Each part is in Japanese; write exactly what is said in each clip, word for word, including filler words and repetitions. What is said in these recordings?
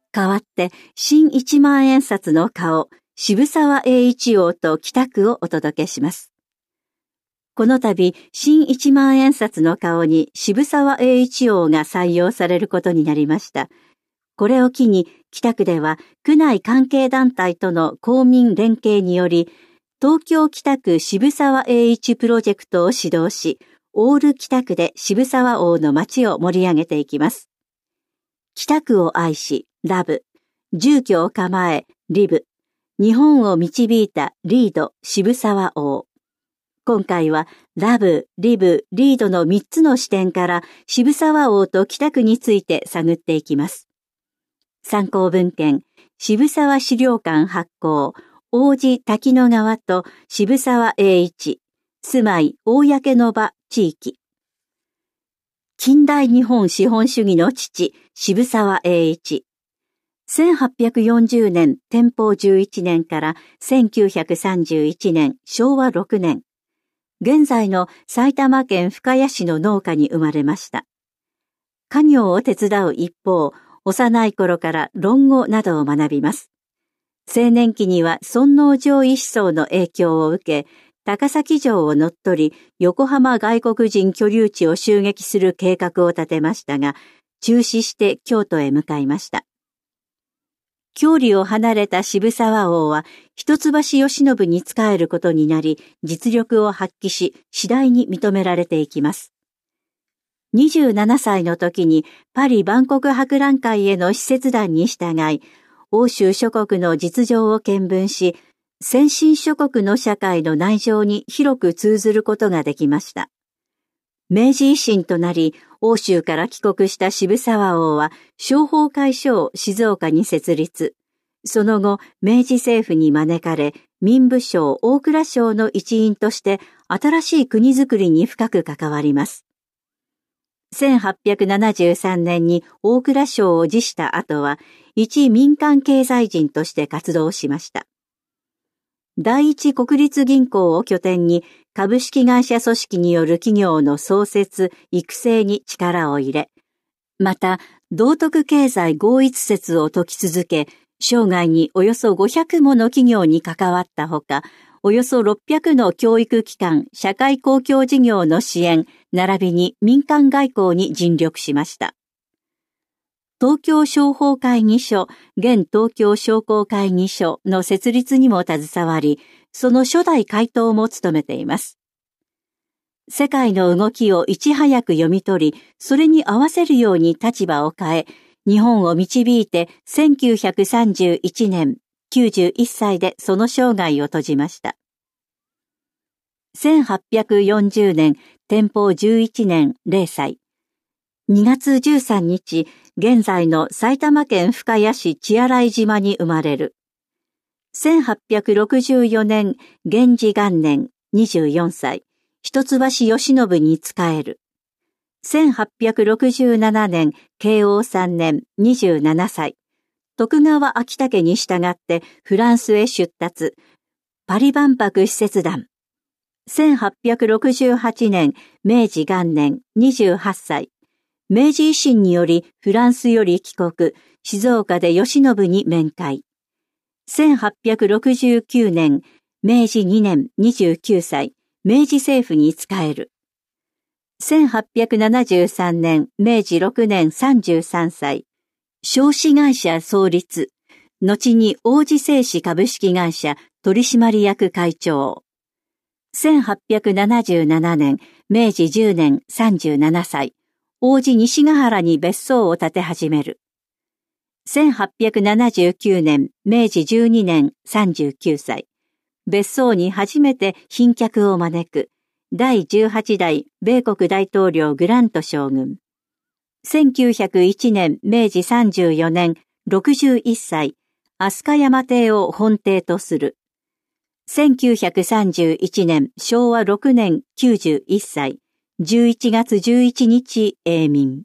代わって新一万円札の顔、渋沢栄一王と北区をお届けします。この度、新一万円札の顔に渋沢栄一王が採用されることになりました。これを機に、北区では区内関係団体との公民連携により、東京北区渋沢栄一プロジェクトを指導し、オール北区で渋沢王の街を盛り上げていきます。北区を愛し、ラブ、住居を構え、リブ、日本を導いたリード、渋沢王。今回は、ラブ、リブ、リードのみっつの視点から渋沢王と北区について探っていきます。参考文献、渋沢資料館発行、王子滝野川と渋沢栄一、住まい、公の場、地域。近代日本資本主義の父、渋沢栄一。せんはっぴゃくよんじゅうねん、天保じゅういちねんからせんきゅうひゃくさんじゅういちねん、しょうわろくねん。現在の埼玉県深谷市の農家に生まれました。家業を手伝う一方、幼い頃から論語などを学びます。青年期には尊王攘夷思想の影響を受け、高崎城を乗っ取り、横浜外国人居留地を襲撃する計画を立てましたが、中止して京都へ向かいました。郷里を離れた渋沢王は、一橋慶喜に仕えることになり、実力を発揮し、次第に認められていきます。にじゅうななさいの時にパリ万国博覧会への使節団に従い、欧州諸国の実情を見聞し、先進諸国の社会の内情に広く通ずることができました。明治維新となり、欧州から帰国した渋沢王は、商法会所を静岡に設立。その後、明治政府に招かれ、民部省大蔵省の一員として、新しい国づくりに深く関わります。せんはっぴゃくななじゅうさんねんに大蔵省を辞した後は、一民間経済人として活動しました。第一国立銀行を拠点に株式会社組織による企業の創設、育成に力を入れ、また、道徳経済合一説を説き続け、生涯におよそごひゃくもの企業に関わったほか、およそろっぴゃくの教育機関、社会公共事業の支援、並びに民間外交に尽力しました。東京商法会議所、現東京商工会議所の設立にも携わり、その初代会頭も務めています。世界の動きをいち早く読み取り、それに合わせるように立場を変え、日本を導いてせんきゅうひゃくさんじゅういちねん、きゅうじゅういっさいでその生涯を閉じました。せんはっぴゃくよんじゅうねん、天保じゅういちねんれいさい。にがつじゅうさんにち、現在の埼玉県深谷市血洗島に生まれる。せんはっぴゃくろくじゅうよねん、元治元年、にじゅうよんさい、一橋慶喜に仕える。せんはっぴゃくろくじゅうななねん、慶応さんねん、にじゅうななさい、徳川昭武に従ってフランスへ出立、パリ万博使節団。せんはっぴゃくろくじゅうはちねん、明治元年、にじゅうはっさい、明治維新によりフランスより帰国、静岡で慶喜に面会。せんはっぴゃくろくじゅうきゅうねん、明治にねん、にじゅうきゅうさい、明治政府に仕える。せんはっぴゃくななじゅうさんねん、明治ろくねん、さんじゅうさんさい、商志会社創立、後に王子製紙株式会社取締役会長。せんはっぴゃくななじゅうななねん、明治じゅうねん、さんじゅうななさい、王子西ヶ原に別荘を建て始める。せんはっぴゃくななじゅうきゅうねん、明治じゅうにねん、さんじゅうきゅうさい、別荘に初めて賓客を招く、だいじゅうはちだい米国大統領グラント将軍。せんきゅうひゃくいちねん、明治さんじゅうよねん、ろくじゅういっさい、飛鳥山邸を本邸とする。せんきゅうひゃくさんじゅういちねん、しょうわろくねん、きゅうじゅういっさい、じゅういちがつじゅういちにち永眠。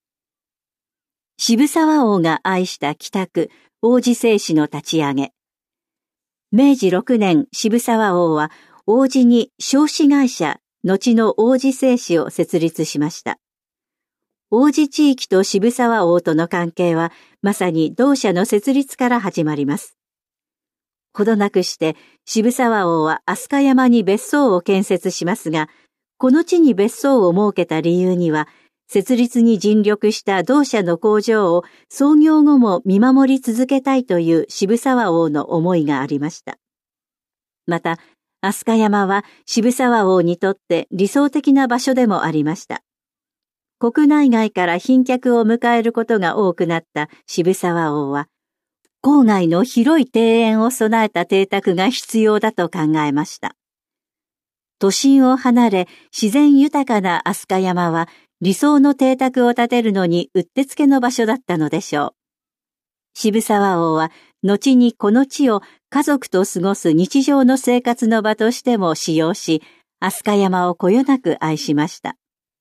渋沢王が愛した北区、王子製紙の立ち上げ。明治ろくねん、渋沢王は王子に商志会社、後の王子製紙を設立しました。 王子地域と渋沢王との関係は、まさに同社の設立から始まります。ほどなくして渋沢王は飛鳥山に別荘を建設しますが、この地に別荘を設けた理由には、設立に尽力した同社の工場を創業後も見守り続けたいという渋沢王の思いがありました。また、飛鳥山は渋沢王にとって理想的な場所でもありました。国内外から賓客を迎えることが多くなった渋沢王は、郊外の広い庭園を備えた邸宅が必要だと考えました。都心を離れ自然豊かな飛鳥山は理想の邸宅を建てるのにうってつけの場所だったのでしょう。渋沢王は後にこの地を家族と過ごす日常の生活の場としても使用し、飛鳥山をこよなく愛しました。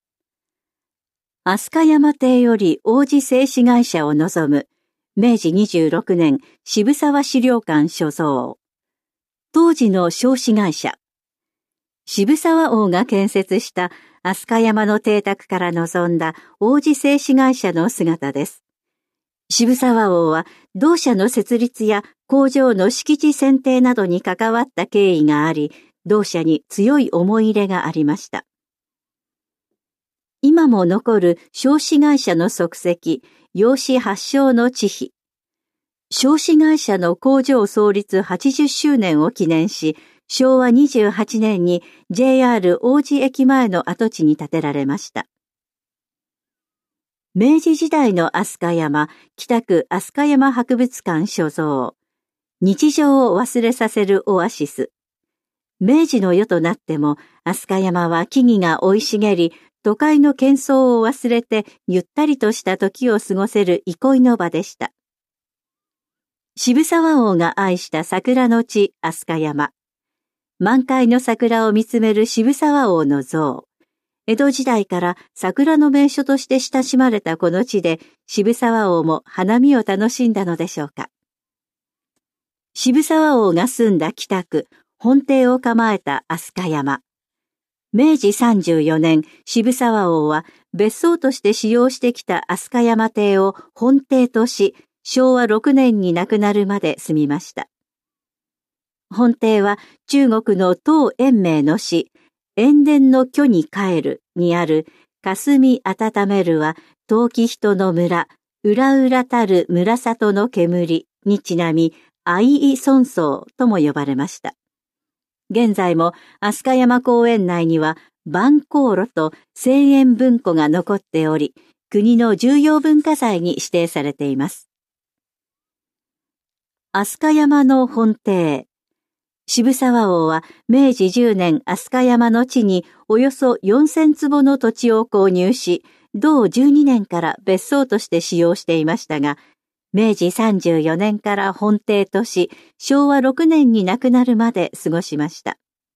飛鳥山邸より王子製紙会社を望むめいじにじゅうろくねん渋沢資料館所蔵。当時の商紙会社。渋沢王が建設した飛鳥山の邸宅から望んだ王子製紙会社の姿です。渋沢王は同社の設立や工場の敷地選定などに関わった経緯があり、同社に強い思い入れがありました。今も残る商紙会社の足跡、洋紙発祥の地碑。商紙会社の工場創立はちじゅっしゅうねんを記念し、しょうわにじゅうはちねんに ジェイアール 王子駅前の跡地に建てられました。明治時代の飛鳥山、北区飛鳥山博物館所蔵。日常を忘れさせるオアシス。明治の世となっても、飛鳥山は木々が生い茂り、都会の喧騒を忘れてゆったりとした時を過ごせる憩いの場でした。渋沢王が愛した桜の地飛鳥山。満開の桜を見つめる渋沢王の像。江戸時代から桜の名所として親しまれたこの地で渋沢王も花見を楽しんだのでしょうか。渋沢王が住んだ北区、本邸を構えた飛鳥山。めいじさんじゅうよねん、渋沢王は別荘として使用してきた飛鳥山邸を本邸とし、しょうわろくねんに亡くなるまで住みました。本邸は中国の唐延明の詩、塩田の居に帰るにある霞温めるは遠き人の村、裏裏たる村里の煙にちなみ、相井村荘とも呼ばれました。現在も飛鳥山公園内には万香炉と千円文庫が残っており、国の重要文化財に指定されています。飛鳥山の本邸。渋沢王はめいじじゅうねん飛鳥山の地におよそよんせんつぼの土地を購入し、同じゅうにねんから別荘として使用していましたが、めいじさんじゅうよねんから本邸とし、しょうわろくねんに亡くなるまで過ごしました。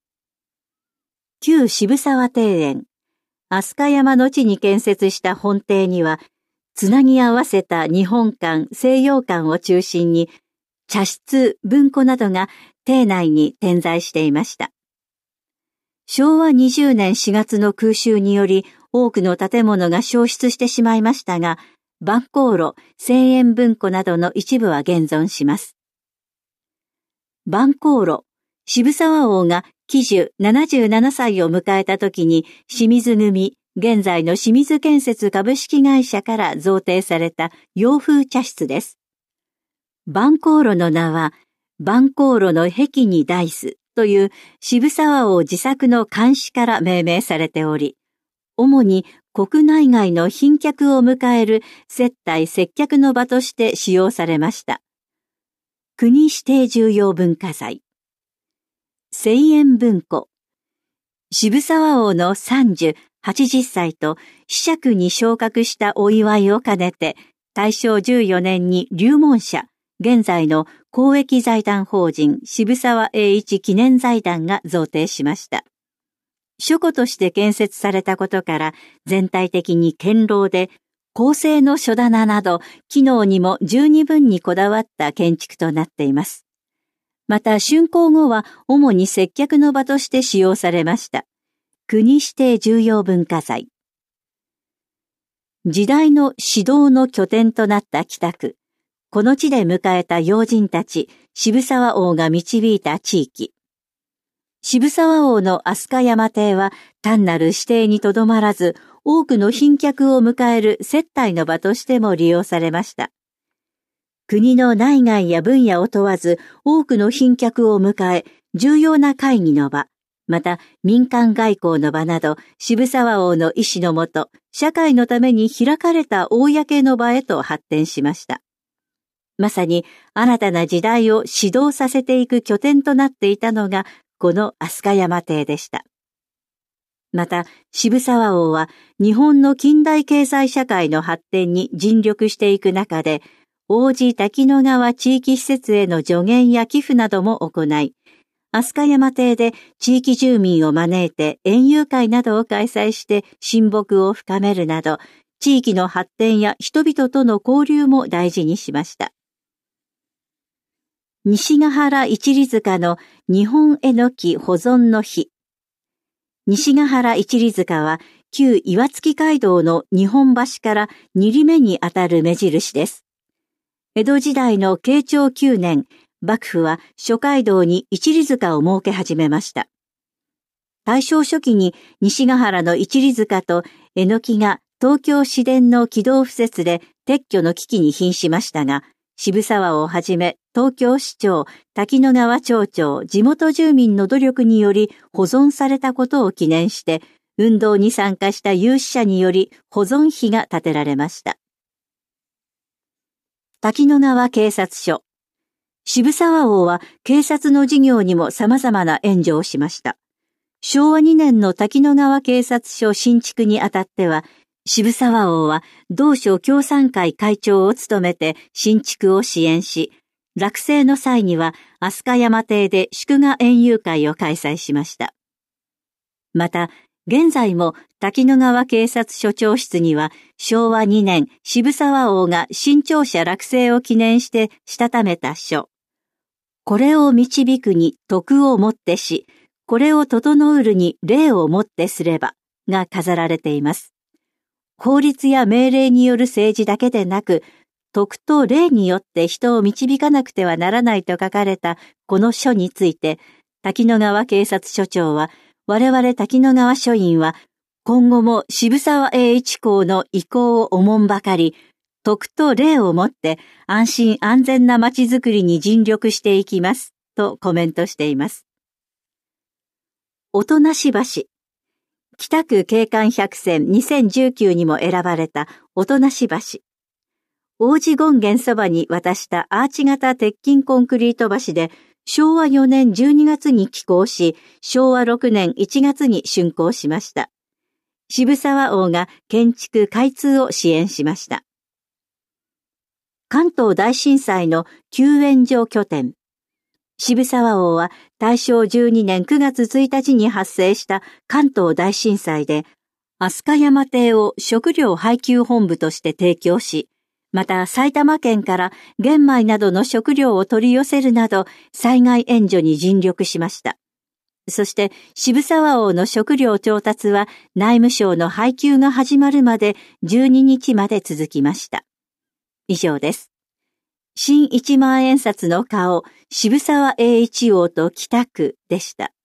旧渋沢庭園。飛鳥山の地に建設した本邸には、つなぎ合わせた日本館、西洋館を中心に、茶室、文庫などが邸内に点在していました。しょうわにじゅうねんしがつの空襲により多くの建物が焼失してしまいましたが、万香炉、千円文庫などの一部は現存します。万香炉、渋沢王が喜寿ななじゅうななさいを迎えた時に清水組、現在の清水建設株式会社から贈呈された洋風茶室です。万香炉の名は、万香炉の壁に大すという渋沢王自作の漢詩から命名されており、主に国内外の賓客を迎える接待接客の場として使用されました。国指定重要文化財。千円文庫。渋沢王のさんじゅう、はちじゅっさいと子爵に昇格したお祝いを兼ねて、たいしょうじゅうよねんに龍門社、現在の公益財団法人渋沢栄一記念財団が贈呈しました。書庫として建設されたことから全体的に堅牢で、高性の書棚など機能にも十二分にこだわった建築となっています。また竣工後は主に接客の場として使用されました。国指定重要文化財。 時代の指導の拠点となった北区、この地で迎えた要人たち、渋沢王が導いた地域。渋沢王の飛鳥山邸は単なる指定にとどまらず、多くの賓客を迎える接待の場としても利用されました。国の内外や分野を問わず、多くの賓客を迎え、重要な会議の場、また民間外交の場など、渋沢王の意志のもと、社会のために開かれた公の場へと発展しました。まさに新たな時代を指導させていく拠点となっていたのが、この飛鳥山邸でした。また、渋沢王は日本の近代経済社会の発展に尽力していく中で、王子滝野川地域施設への助言や寄付なども行い、飛鳥山邸で地域住民を招いて園遊会などを開催して親睦を深めるなど、地域の発展や人々との交流も大事にしました。西ヶ原一里塚の日本絵の木保存の日。西ヶ原一里塚は旧岩槻街道の日本橋から二里目にあたる目印です。江戸時代の慶長きゅうねん、幕府は諸街道に一里塚を設け始めました。大正初期に西ヶ原の一里塚と絵の木が東京市電の軌道敷設で撤去の危機に瀕しましたが、渋沢をはじめ東京市長、滝野川町長、地元住民の努力により保存されたことを記念して、運動に参加した有志者により保存碑が建てられました。滝野川警察署。渋沢王は警察の事業にも様々な援助をしました。しょうわにねんの滝野川警察署新築にあたっては、渋沢王は同署協賛会会長を務めて新築を支援し、落成の際には飛鳥山邸で祝賀園遊会を開催しました。また、現在も滝野川警察署長室にはしょうわにねん渋沢王が新庁舎落成を記念してしたためた書。これを導くに徳をもってし、これを整うるに礼をもってすればが飾られています。法律や命令による政治だけでなく、徳と礼によって人を導かなくてはならないと書かれたこの書について、滝野川警察署長は、我々滝野川署員は、今後も渋沢栄一公の意向をおもんばかり、徳と礼をもって安心安全な街づくりに尽力していきます、とコメントしています。音無橋。北区景観百選にせんじゅうきゅうにも選ばれた音無橋。王子権現そばに渡したアーチ型鉄筋コンクリート橋で、しょうわよねんじゅうにがつに起工し、しょうわろくねんいちがつに竣工しました。渋沢王が建築開通を支援しました。関東大震災の救援所拠点。渋沢王は大正じゅうにねんくがつついたちに発生した関東大震災で、飛鳥山邸を食料配給本部として提供し、また埼玉県から玄米などの食料を取り寄せるなど災害援助に尽力しました。そして渋沢王の食料調達は内務省の配給が始まるまでじゅうににちまで続きました。以上です。新一万円札の顔、渋沢栄一王と北区でした。